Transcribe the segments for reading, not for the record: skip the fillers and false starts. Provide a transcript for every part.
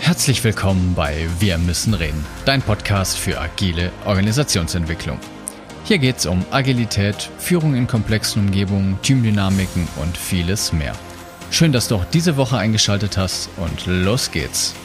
Herzlich willkommen bei Wir müssen reden, dein Podcast für agile Organisationsentwicklung. Hier geht es um Agilität, Führung in komplexen Umgebungen, Teamdynamiken und vieles mehr. Schön, dass du auch diese Woche eingeschaltet hast und los geht's.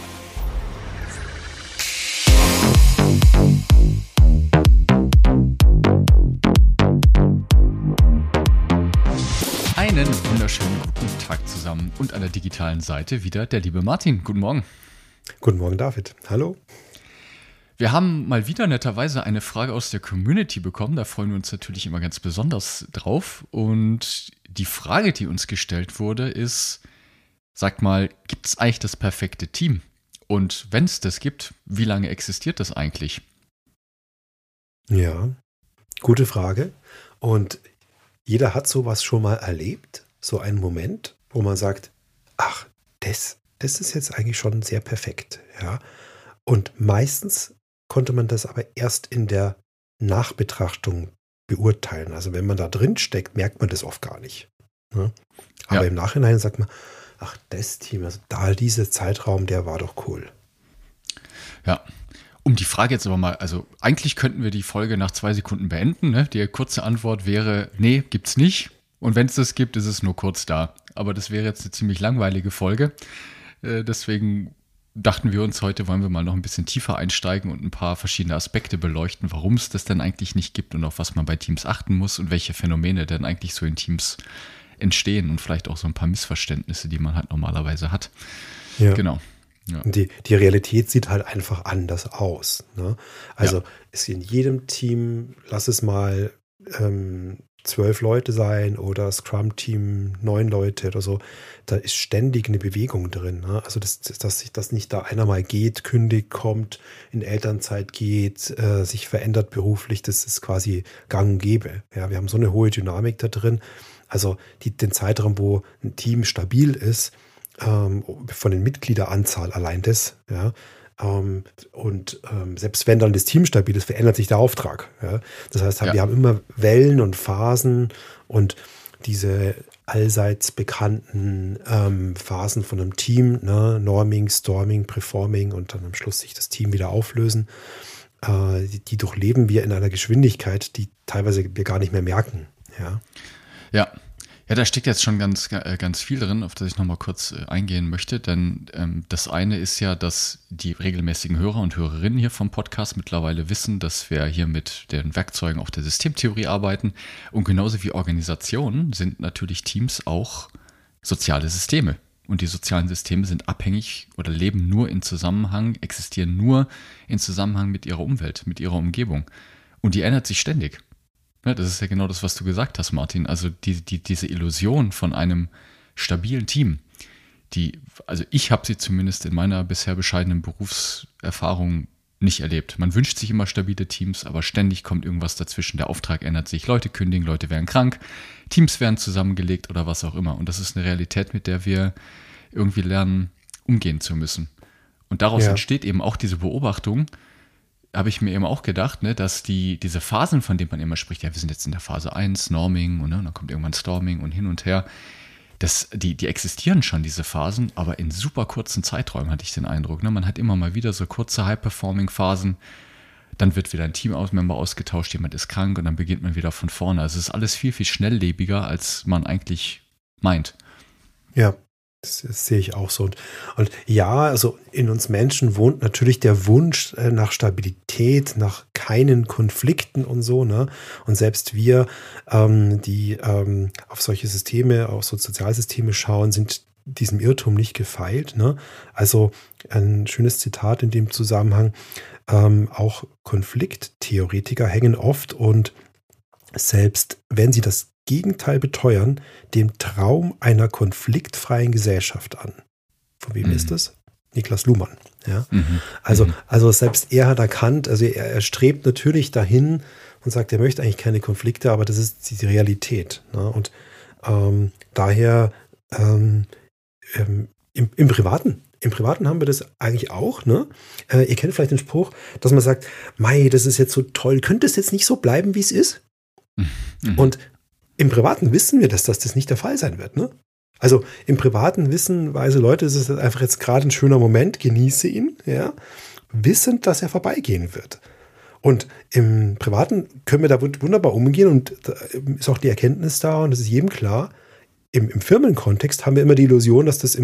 Einen wunderschönen guten Tag zusammen und an der digitalen Seite wieder der liebe Martin. Guten Morgen. Guten Morgen, David. Hallo. Wir haben mal wieder netterweise eine Frage aus der Community bekommen. Da freuen wir uns natürlich immer ganz besonders drauf. Und die Frage, die uns gestellt wurde, ist, sag mal, gibt es eigentlich das perfekte Team? Und wenn es das gibt, wie lange existiert das eigentlich? Ja, gute Frage. Und jeder hat sowas schon mal erlebt, so einen Moment, wo man sagt, ach, das ist jetzt eigentlich schon sehr perfekt. Ja. Und meistens konnte man das aber erst in der Nachbetrachtung beurteilen. Also wenn man da drin steckt, merkt man das oft gar nicht. Ne? Aber im Nachhinein sagt man, ach, das Team, also da dieser Zeitraum, der war doch cool. Ja, um die Frage jetzt aber mal, also eigentlich könnten wir die Folge nach 2 Sekunden beenden. Ne? Die kurze Antwort wäre, nee, gibt's nicht. Und wenn es das gibt, ist es nur kurz da. Aber das wäre jetzt eine ziemlich langweilige Folge. Deswegen dachten wir uns, heute wollen wir mal noch ein bisschen tiefer einsteigen und ein paar verschiedene Aspekte beleuchten, warum es das denn eigentlich nicht gibt und auf was man bei Teams achten muss und welche Phänomene denn eigentlich so in Teams entstehen und vielleicht auch so ein paar Missverständnisse, die man halt normalerweise hat. Ja. Genau. Ja. Die Realität sieht halt einfach anders aus. Ne? Also ist in jedem Team, lass es mal 12 Leute sein oder Scrum-Team 9 Leute oder so, da ist ständig eine Bewegung drin. Ne? Also dass nicht da einer mal geht, kündigt, kommt, in Elternzeit geht, sich verändert beruflich, das ist quasi gang und gäbe. Ja, wir haben so eine hohe Dynamik da drin. Also den Zeitraum, wo ein Team stabil ist, von den Mitgliederanzahl allein das, ja, und selbst wenn dann das Team stabil ist, verändert sich der Auftrag. Ja? Das heißt, wir haben immer Wellen und Phasen und diese allseits bekannten Phasen von einem Team, ne? Norming, Storming, Performing und dann am Schluss sich das Team wieder auflösen. Die durchleben wir in einer Geschwindigkeit, die teilweise wir gar nicht mehr merken. Ja, da steckt jetzt schon ganz viel drin, auf das ich nochmal kurz eingehen möchte, denn das eine ist ja, dass die regelmäßigen Hörer und Hörerinnen hier vom Podcast mittlerweile wissen, dass wir hier mit den Werkzeugen auch der Systemtheorie arbeiten und genauso wie Organisationen sind natürlich Teams auch soziale Systeme und die sozialen Systeme sind abhängig oder leben nur in Zusammenhang, existieren nur in Zusammenhang mit ihrer Umwelt, mit ihrer Umgebung und die ändert sich ständig. Ja, das ist ja genau das, was du gesagt hast, Martin. Also diese Illusion von einem stabilen Team, also ich habe sie zumindest in meiner bisher bescheidenen Berufserfahrung nicht erlebt. Man wünscht sich immer stabile Teams, aber ständig kommt irgendwas dazwischen. Der Auftrag ändert sich, Leute kündigen, Leute werden krank, Teams werden zusammengelegt oder was auch immer. Und das ist eine Realität, mit der wir irgendwie lernen, umgehen zu müssen. Und daraus entsteht eben auch diese Beobachtung, habe ich mir eben auch gedacht, ne, dass diese Phasen, von denen man immer spricht, ja, wir sind jetzt in der Phase 1, Norming, und dann kommt irgendwann Storming und hin und her, die existieren schon, diese Phasen, aber in super kurzen Zeiträumen hatte ich den Eindruck. Ne? Man hat immer mal wieder so kurze High-Performing-Phasen, dann wird wieder ein Team-Member ausgetauscht, jemand ist krank und dann beginnt man wieder von vorne. Also es ist alles viel, viel schnelllebiger, als man eigentlich meint. Ja. Das sehe ich auch so. Und ja, also in uns Menschen wohnt natürlich der Wunsch nach Stabilität, nach keinen Konflikten und so. Ne? Und selbst wir, die auf solche Systeme, auf so Sozialsysteme schauen, sind diesem Irrtum nicht gefeilt. Ne? Also ein schönes Zitat in dem Zusammenhang. Auch Konflikttheoretiker hängen oft und selbst wenn sie das Gegenteil beteuern, dem Traum einer konfliktfreien Gesellschaft an. Von wem ist das? Niklas Luhmann. Ja? Also selbst er hat erkannt, also er strebt natürlich dahin und sagt, er möchte eigentlich keine Konflikte, aber das ist die Realität. Ne? Und daher im Privaten haben wir das eigentlich auch. Ne? Ihr kennt vielleicht den Spruch, dass man sagt, Mei, das ist jetzt so toll, könnte es jetzt nicht so bleiben, wie es ist? Und im Privaten wissen wir, dass das nicht der Fall sein wird. Ne? Also im Privaten wissen weise Leute, es ist einfach jetzt gerade ein schöner Moment, genieße ihn, ja, wissend, dass er vorbeigehen wird. Und im Privaten können wir da wunderbar umgehen und da ist auch die Erkenntnis da und das ist jedem klar. Im Firmenkontext haben wir immer die Illusion, dass das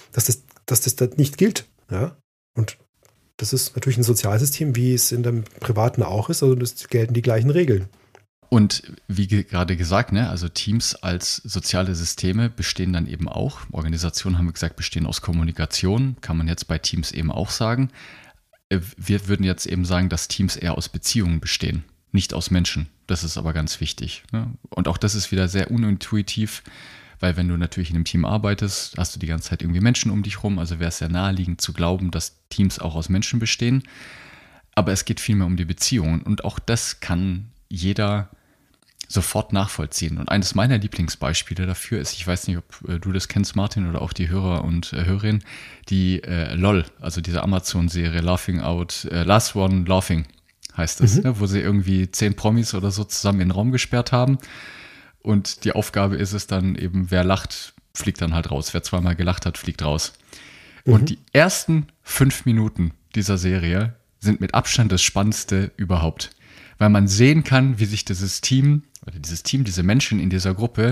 da nicht gilt. Ja? Und das ist natürlich ein Sozialsystem, wie es in dem Privaten auch ist. Also das gelten die gleichen Regeln. Und wie gerade gesagt, ne, also Teams als soziale Systeme bestehen dann eben auch. Organisationen, haben wir gesagt, bestehen aus Kommunikation. Kann man jetzt bei Teams eben auch sagen. Wir würden jetzt eben sagen, dass Teams eher aus Beziehungen bestehen, nicht aus Menschen. Das ist aber ganz wichtig. Ne? Und auch das ist wieder sehr unintuitiv, weil wenn du natürlich in einem Team arbeitest, hast du die ganze Zeit irgendwie Menschen um dich rum. Also wäre es sehr naheliegend zu glauben, dass Teams auch aus Menschen bestehen. Aber es geht vielmehr um die Beziehungen. Und auch das kann jeder sofort nachvollziehen. Und eines meiner Lieblingsbeispiele dafür ist, ich weiß nicht, ob du das kennst, Martin, oder auch die Hörer und Hörerinnen, die LOL, also diese Amazon-Serie Laughing Out, Last One Laughing heißt es, ne, wo sie irgendwie 10 Promis oder so zusammen in den Raum gesperrt haben. Und die Aufgabe ist es dann eben, wer lacht, fliegt dann halt raus. Wer zweimal gelacht hat, fliegt raus. Und die ersten 5 Minuten dieser Serie sind mit Abstand das Spannendste überhaupt. Weil man sehen kann, wie sich diese Menschen in dieser Gruppe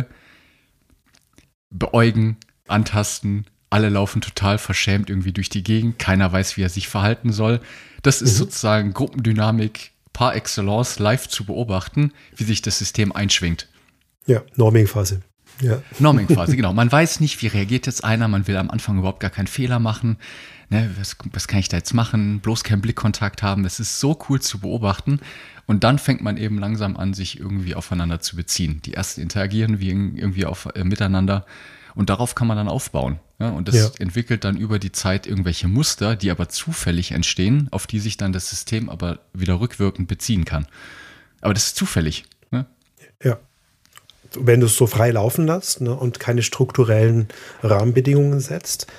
beäugen, antasten. Alle laufen total verschämt irgendwie durch die Gegend. Keiner weiß, wie er sich verhalten soll. Das ist sozusagen Gruppendynamik par excellence live zu beobachten, wie sich das System einschwingt. Ja, Norming-Phase. Ja. Norming-Phase, genau. Man weiß nicht, wie reagiert jetzt einer. Man will am Anfang überhaupt gar keinen Fehler machen. Ne, was kann ich da jetzt machen? Bloß keinen Blickkontakt haben. Es ist so cool zu beobachten. Und dann fängt man eben langsam an, sich irgendwie aufeinander zu beziehen. Die ersten interagieren wie irgendwie miteinander. Und darauf kann man dann aufbauen. Ja? Und das entwickelt dann über die Zeit irgendwelche Muster, die aber zufällig entstehen, auf die sich dann das System aber wieder rückwirkend beziehen kann. Aber das ist zufällig. Ne? Ja. Wenn du es so frei laufen lässt, ne, und keine strukturellen Rahmenbedingungen setzt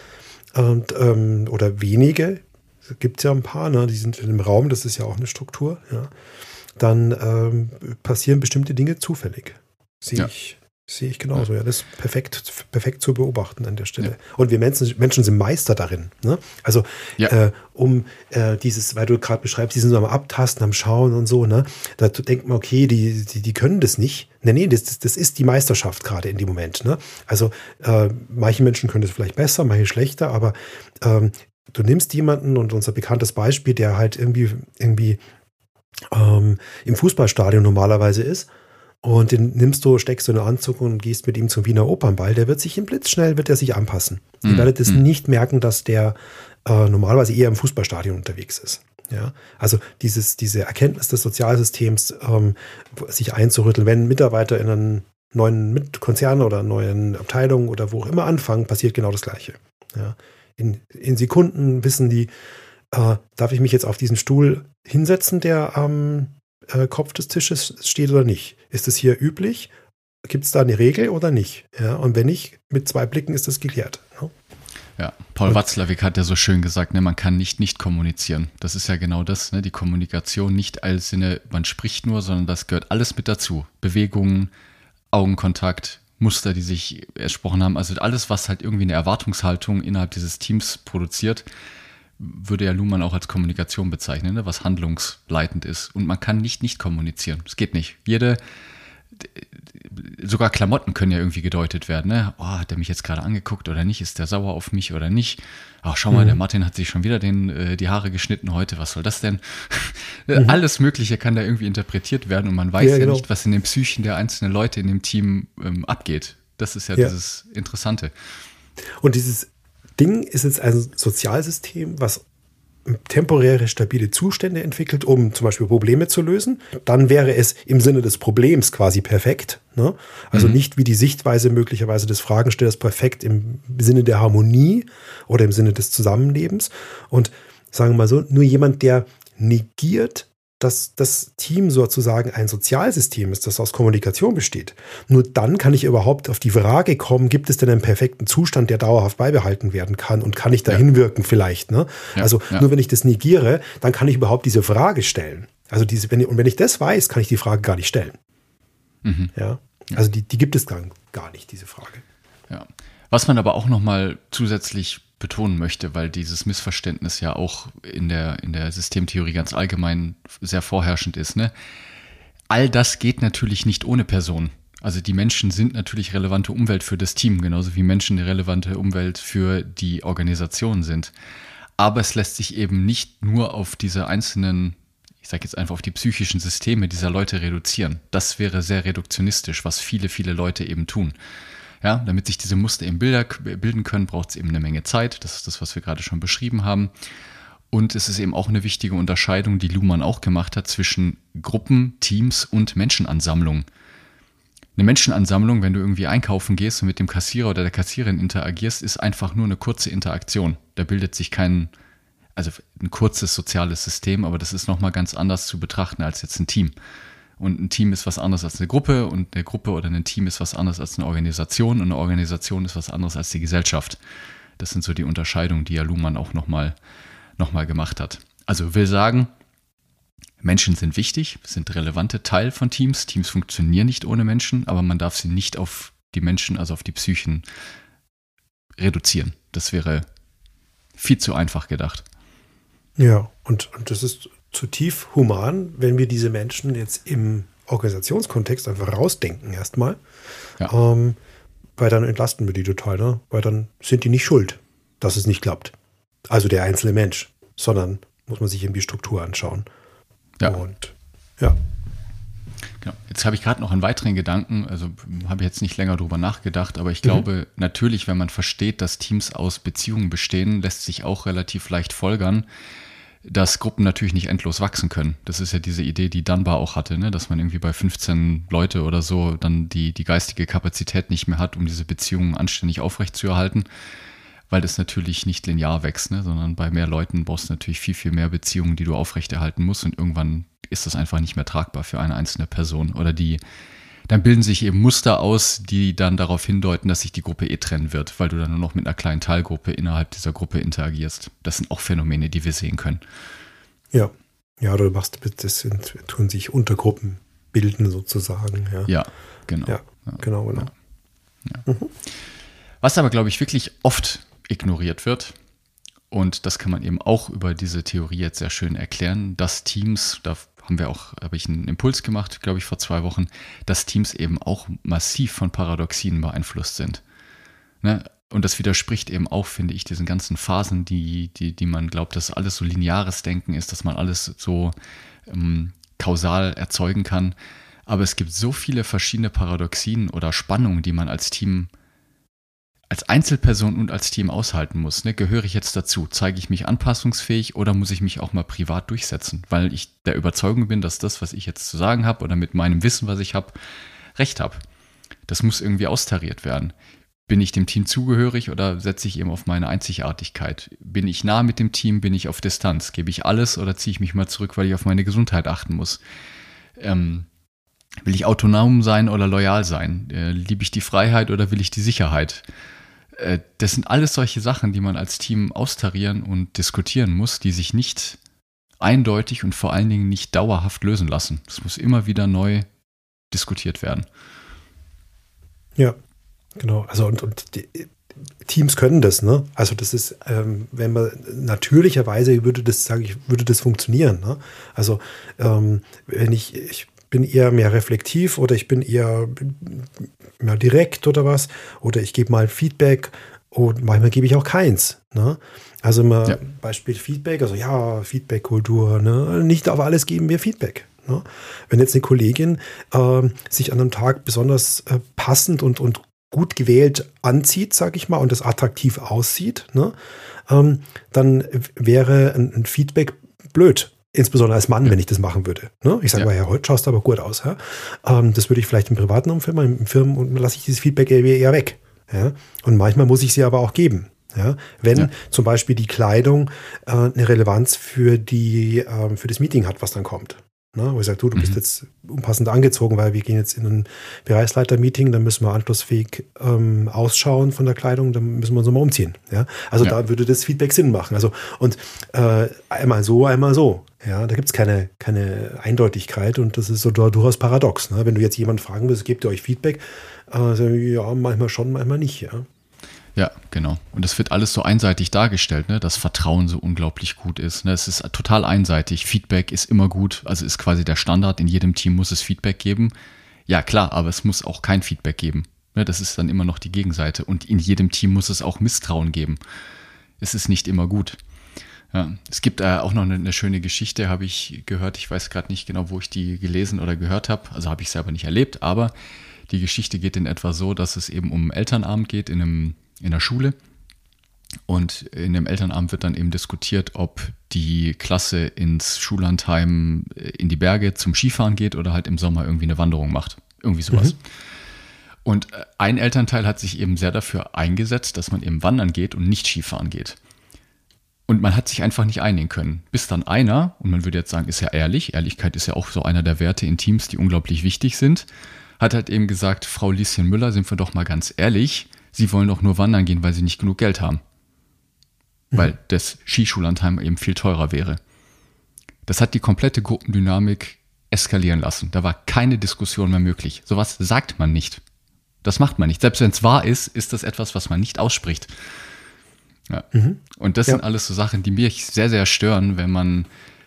oder wenige, gibt es ja ein paar, ne, die sind in dem Raum, das ist ja auch eine Struktur, ja, dann passieren bestimmte Dinge zufällig. Sehe ich genauso. Ja, das ist perfekt zu beobachten an der Stelle. Ja. Und wir Menschen sind Meister darin. Ne? Also dieses, weil du gerade beschreibst, die sind so am Abtasten, am Schauen und so, ne? Da denkt man, okay, die können das nicht. Nee, das ist die Meisterschaft gerade in dem Moment. Ne? Also manche Menschen können das vielleicht besser, manche schlechter, aber du nimmst jemanden, und unser bekanntes Beispiel, der halt irgendwie im Fußballstadion normalerweise ist, und den steckst du in den Anzug und gehst mit ihm zum Wiener Opernball, der wird sich blitzschnell anpassen. Ihr werdet es nicht merken, dass der normalerweise eher im Fußballstadion unterwegs ist. Ja? Also diese Erkenntnis des Sozialsystems, sich einzurütteln, wenn Mitarbeiter in einen neuen Konzern oder neuen Abteilungen oder wo auch immer anfangen, passiert genau das Gleiche. Ja? In Sekunden wissen die, darf ich mich jetzt auf diesen Stuhl hinsetzen, der am Kopf des Tisches steht oder nicht? Ist es hier üblich? Gibt es da eine Regel oder nicht? Ja, und wenn nicht, mit 2 Blicken ist das geklärt. Ja, ja, Paul Watzlawick hat ja so schön gesagt, ne, man kann nicht kommunizieren. Das ist ja genau das, ne, die Kommunikation nicht als Sinne, man spricht nur, sondern das gehört alles mit dazu. Bewegungen, Augenkontakt, Muster, die sich ersprochen haben, also alles, was halt irgendwie eine Erwartungshaltung innerhalb dieses Teams produziert, würde ja Luhmann auch als Kommunikation bezeichnen, ne, was handlungsleitend ist. Und man kann nicht kommunizieren. Das geht nicht. Sogar Klamotten können ja irgendwie gedeutet werden. Ne? Oh, hat er mich jetzt gerade angeguckt oder nicht? Ist der sauer auf mich oder nicht? Ach, schau mal, der Martin hat sich schon wieder die Haare geschnitten heute. Was soll das denn? Alles Mögliche kann da irgendwie interpretiert werden und man weiß genau nicht, was in den Psychen der einzelnen Leute in dem Team abgeht. Das ist ja dieses Interessante. Und dieses Ding ist jetzt ein Sozialsystem, was temporäre, stabile Zustände entwickelt, um zum Beispiel Probleme zu lösen. Dann wäre es im Sinne des Problems quasi perfekt. Ne? Also nicht wie die Sichtweise möglicherweise des Fragestellers perfekt im Sinne der Harmonie oder im Sinne des Zusammenlebens. Und sagen wir mal so, nur jemand, der negiert, dass das Team sozusagen ein Sozialsystem ist, das aus Kommunikation besteht. Nur dann kann ich überhaupt auf die Frage kommen, gibt es denn einen perfekten Zustand, der dauerhaft beibehalten werden kann und kann ich da hinwirken vielleicht? Ne? Nur wenn ich das negiere, dann kann ich überhaupt diese Frage stellen. Also wenn ich das weiß, kann ich die Frage gar nicht stellen. Ja? Also die gibt es gar nicht, diese Frage. Ja. Was man aber auch nochmal zusätzlich betonen möchte, weil dieses Missverständnis ja auch in der Systemtheorie ganz allgemein sehr vorherrschend ist, ne? All das geht natürlich nicht ohne Person. Also die Menschen sind natürlich relevante Umwelt für das Team, genauso wie Menschen eine relevante Umwelt für die Organisation sind. Aber es lässt sich eben nicht nur auf diese einzelnen, ich sage jetzt einfach auf die psychischen Systeme dieser Leute reduzieren. Das wäre sehr reduktionistisch, was viele, viele Leute eben tun. Ja, damit sich diese Muster eben bilden können, braucht es eben eine Menge Zeit. Das ist das, was wir gerade schon beschrieben haben. Und es ist eben auch eine wichtige Unterscheidung, die Luhmann auch gemacht hat, zwischen Gruppen, Teams und Menschenansammlungen. Eine Menschenansammlung, wenn du irgendwie einkaufen gehst und mit dem Kassierer oder der Kassiererin interagierst, ist einfach nur eine kurze Interaktion. Da bildet sich ein kurzes soziales System, aber das ist nochmal ganz anders zu betrachten als jetzt ein Team. Und ein Team ist was anderes als eine Gruppe und eine Gruppe oder ein Team ist was anderes als eine Organisation und eine Organisation ist was anderes als die Gesellschaft. Das sind so die Unterscheidungen, die ja Luhmann auch nochmal gemacht hat. Also will sagen, Menschen sind wichtig, sind relevante Teil von Teams. Teams funktionieren nicht ohne Menschen, aber man darf sie nicht auf die Menschen, also auf die Psychen reduzieren. Das wäre viel zu einfach gedacht. Ja, und das ist zutiefst human, wenn wir diese Menschen jetzt im Organisationskontext einfach rausdenken erstmal. Ja. Weil dann entlasten wir die total, ne? Weil dann sind die nicht schuld, dass es nicht klappt. Also der einzelne Mensch, sondern muss man sich eben die Struktur anschauen. Ja. Und ja. Genau. Jetzt habe ich gerade noch einen weiteren Gedanken, also habe ich jetzt nicht länger drüber nachgedacht, aber ich glaube natürlich, wenn man versteht, dass Teams aus Beziehungen bestehen, lässt sich auch relativ leicht folgern, dass Gruppen natürlich nicht endlos wachsen können. Das ist ja diese Idee, die Dunbar auch hatte, ne? Dass man irgendwie bei 15 Leute oder so dann die geistige Kapazität nicht mehr hat, um diese Beziehungen anständig aufrechtzuerhalten, weil das natürlich nicht linear wächst, ne? Sondern bei mehr Leuten brauchst du natürlich viel, viel mehr Beziehungen, die du aufrechterhalten musst und irgendwann ist das einfach nicht mehr tragbar für eine einzelne Person oder dann bilden sich eben Muster aus, die dann darauf hindeuten, dass sich die Gruppe trennen wird, weil du dann nur noch mit einer kleinen Teilgruppe innerhalb dieser Gruppe interagierst. Das sind auch Phänomene, die wir sehen können. Ja, du machst, tun sich Untergruppen bilden sozusagen. Ja, genau. Ja, genau. Ja. Was aber, glaube ich, wirklich oft ignoriert wird, und das kann man eben auch über diese Theorie jetzt sehr schön erklären, dass Teams, habe ich einen Impuls gemacht, glaube ich, vor 2 Wochen, dass Teams eben auch massiv von Paradoxien beeinflusst sind. Ne? Und das widerspricht eben auch, finde ich, diesen ganzen Phasen, die man glaubt, dass alles so lineares Denken ist, dass man alles so kausal erzeugen kann. Aber es gibt so viele verschiedene Paradoxien oder Spannungen, die man als Team, als Einzelperson und als Team aushalten muss. Ne? Gehöre ich jetzt dazu? Zeige ich mich anpassungsfähig oder muss ich mich auch mal privat durchsetzen? Weil ich der Überzeugung bin, dass das, was ich jetzt zu sagen habe oder mit meinem Wissen, was ich habe, Recht habe. Das muss irgendwie austariert werden. Bin ich dem Team zugehörig oder setze ich eben auf meine Einzigartigkeit? Bin ich nah mit dem Team? Bin ich auf Distanz? Gebe ich alles oder ziehe ich mich mal zurück, weil ich auf meine Gesundheit achten muss? Will ich autonom sein oder loyal sein? Liebe ich die Freiheit oder will ich die Sicherheit? Das sind alles solche Sachen, die man als Team austarieren und diskutieren muss, die sich nicht eindeutig und vor allen Dingen nicht dauerhaft lösen lassen. Das muss immer wieder neu diskutiert werden. Ja, genau. Also und die Teams können das, ne? Also das ist, wenn man natürlicherweise würde das funktionieren, ne? Also wenn ich bin eher mehr reflektiv oder ich bin eher mehr direkt oder was. Oder ich gebe mal Feedback und manchmal gebe ich auch keins. Ne? Also immer Beispiel Feedback, also ja, Feedback-Kultur. Ne? Nicht auf alles geben wir Feedback. Ne? Wenn jetzt eine Kollegin sich an einem Tag besonders passend und gut gewählt anzieht, sage ich mal, und das attraktiv aussieht, ne? Dann wäre ein Feedback blöd. Insbesondere als Mann, wenn ich das machen würde. Ne? Ich sage mal, ja, heute schaust du aber gut aus. Ja? Das würde ich vielleicht im privaten Umfeld, im Firmen, und lasse ich dieses Feedback eher weg. Ja? Und manchmal muss ich sie aber auch geben. Ja? Wenn zum Beispiel die Kleidung eine Relevanz für das Meeting hat, was dann kommt. Ne? Wo ich sage, du bist jetzt unpassend angezogen, weil wir gehen jetzt in ein Bereichsleiter-Meeting, dann müssen wir anschlussfähig ausschauen von der Kleidung, dann müssen wir uns nochmal umziehen. Ja? Also da würde das Feedback Sinn machen. Also, und einmal so, einmal so. Ja, da gibt es keine Eindeutigkeit und das ist so durchaus paradox. Ne? Wenn du jetzt jemanden fragen willst, gebt ihr euch Feedback? Ja, manchmal schon, manchmal nicht. Ja, Ja, genau. Und das wird alles so einseitig dargestellt, ne? Dass Vertrauen so unglaublich gut ist. Ne? Es ist total einseitig. Feedback ist immer gut, also ist quasi der Standard. In jedem Team muss es Feedback geben. Ja, klar, aber es muss auch kein Feedback geben. Ne? Das ist dann immer noch die Gegenseite. Und in jedem Team muss es auch Misstrauen geben. Es ist nicht immer gut. Ja, es gibt auch noch eine schöne Geschichte, habe ich gehört. Ich weiß gerade nicht genau, wo ich die gelesen oder gehört habe. Also habe ich selber nicht erlebt, aber die Geschichte geht in etwa so, dass es eben um Elternabend geht in der Schule. Und in dem Elternabend wird dann eben diskutiert, ob die Klasse ins Schullandheim in die Berge zum Skifahren geht oder halt im Sommer irgendwie eine Wanderung macht. Irgendwie sowas. Und ein Elternteil hat sich eben sehr dafür eingesetzt, dass man eben wandern geht und nicht Skifahren geht. Und man hat sich einfach nicht einigen können. Bis dann einer, und man würde jetzt sagen, ist ja ehrlich, Ehrlichkeit ist ja auch so einer der Werte in Teams, die unglaublich wichtig sind, hat halt eben gesagt, Frau Lieschen Müller, sind wir doch mal ganz ehrlich, Sie wollen doch nur wandern gehen, weil Sie nicht genug Geld haben. Weil das Skischullandheim eben viel teurer wäre. Das hat die komplette Gruppendynamik eskalieren lassen. Da war keine Diskussion mehr möglich. Sowas sagt man nicht. Das macht man nicht. Selbst wenn es wahr ist, ist das etwas, was man nicht ausspricht. Ja. Und das sind alles so Sachen, die mich sehr, sehr stören, wenn man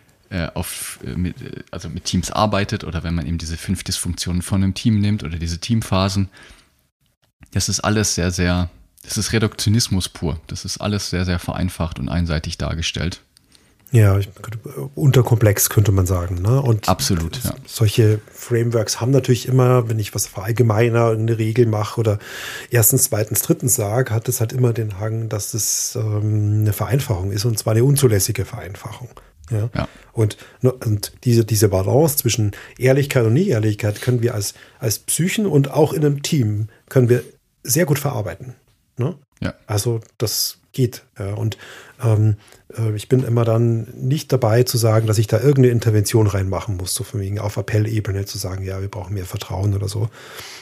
mit Teams arbeitet oder wenn man eben diese 5 Dysfunktionen von einem Team nimmt oder diese Teamphasen. Das ist alles sehr, sehr, das ist Reduktionismus pur. Das ist alles sehr, sehr vereinfacht und einseitig dargestellt. Ja, unterkomplex könnte man sagen. Ne? Und absolut, ja. Solche Frameworks haben natürlich immer, wenn ich was verallgemeiner, eine Regel mache oder erstens, zweitens, drittens sage, hat es halt immer den Hang, dass es eine Vereinfachung ist und zwar eine unzulässige Vereinfachung. Ja? Ja. Und diese Balance zwischen Ehrlichkeit und Nicht-Ehrlichkeit können wir als Psychen und auch in einem Team können wir sehr gut verarbeiten. Ne? Ja. Also das geht. Ja. Und ich bin immer dann nicht dabei zu sagen, dass ich da irgendeine Intervention reinmachen muss, so von wegen auf Appellebene zu sagen, ja, wir brauchen mehr Vertrauen oder so.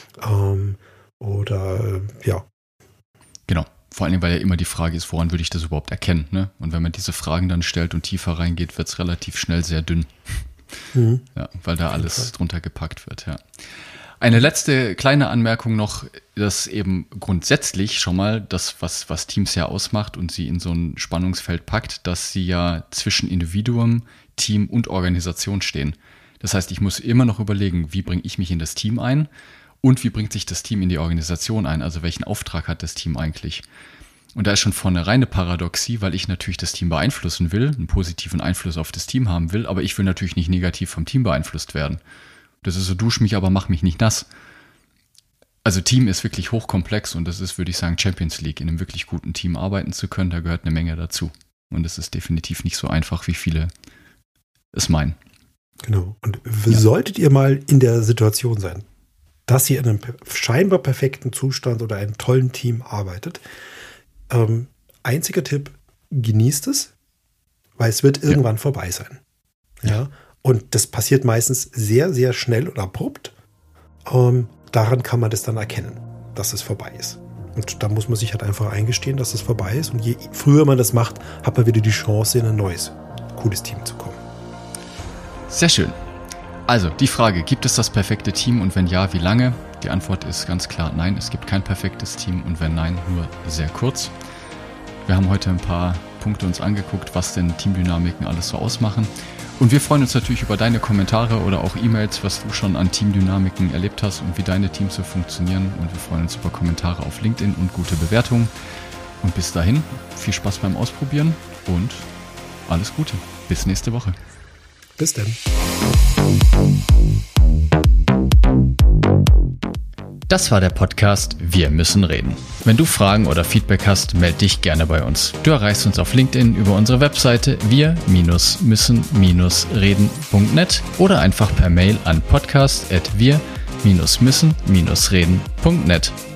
Ja. Genau. Vor allem, weil ja immer die Frage ist, woran würde ich das überhaupt erkennen? Ne? Und wenn man diese Fragen dann stellt und tiefer reingeht, wird es relativ schnell sehr dünn. Ja, weil da alles drunter gepackt wird. Ja. Eine letzte kleine Anmerkung noch, dass eben grundsätzlich schon mal das, was Teams ja ausmacht und sie in so ein Spannungsfeld packt, dass sie ja zwischen Individuum, Team und Organisation stehen. Das heißt, ich muss immer noch überlegen, wie bringe ich mich in das Team ein und wie bringt sich das Team in die Organisation ein, also welchen Auftrag hat das Team eigentlich. Und da ist schon vornherein eine Paradoxie, weil ich natürlich das Team beeinflussen will, einen positiven Einfluss auf das Team haben will, aber ich will natürlich nicht negativ vom Team beeinflusst werden. Das ist so, dusch mich, aber mach mich nicht nass. Also Team ist wirklich hochkomplex und das ist, würde ich sagen, Champions League. In einem wirklich guten Team arbeiten zu können, da gehört eine Menge dazu. Und es ist definitiv nicht so einfach, wie viele es meinen. Genau. Und solltet ihr mal in der Situation sein, dass ihr in einem scheinbar perfekten Zustand oder einem tollen Team arbeitet, einziger Tipp, genießt es, weil es wird irgendwann vorbei sein. Ja. Und das passiert meistens sehr, sehr schnell und abrupt. Daran kann man das dann erkennen, dass es vorbei ist. Und da muss man sich halt einfach eingestehen, dass es vorbei ist. Und je früher man das macht, hat man wieder die Chance, in ein neues, cooles Team zu kommen. Sehr schön. Also die Frage, gibt es das perfekte Team und wenn ja, wie lange? Die Antwort ist ganz klar nein, es gibt kein perfektes Team und wenn nein, nur sehr kurz. Wir haben heute ein paar Punkte uns angeguckt, was denn Teamdynamiken alles so ausmachen. Und wir freuen uns natürlich über deine Kommentare oder auch E-Mails, was du schon an Teamdynamiken erlebt hast und wie deine Teams so funktionieren. Und wir freuen uns über Kommentare auf LinkedIn und gute Bewertungen. Und bis dahin, viel Spaß beim Ausprobieren und alles Gute. Bis nächste Woche. Bis dann. Das war der Podcast Wir müssen reden. Wenn du Fragen oder Feedback hast, melde dich gerne bei uns. Du erreichst uns auf LinkedIn über unsere Webseite wir-müssen-reden.net oder einfach per Mail an podcast@wir-müssen-reden.net.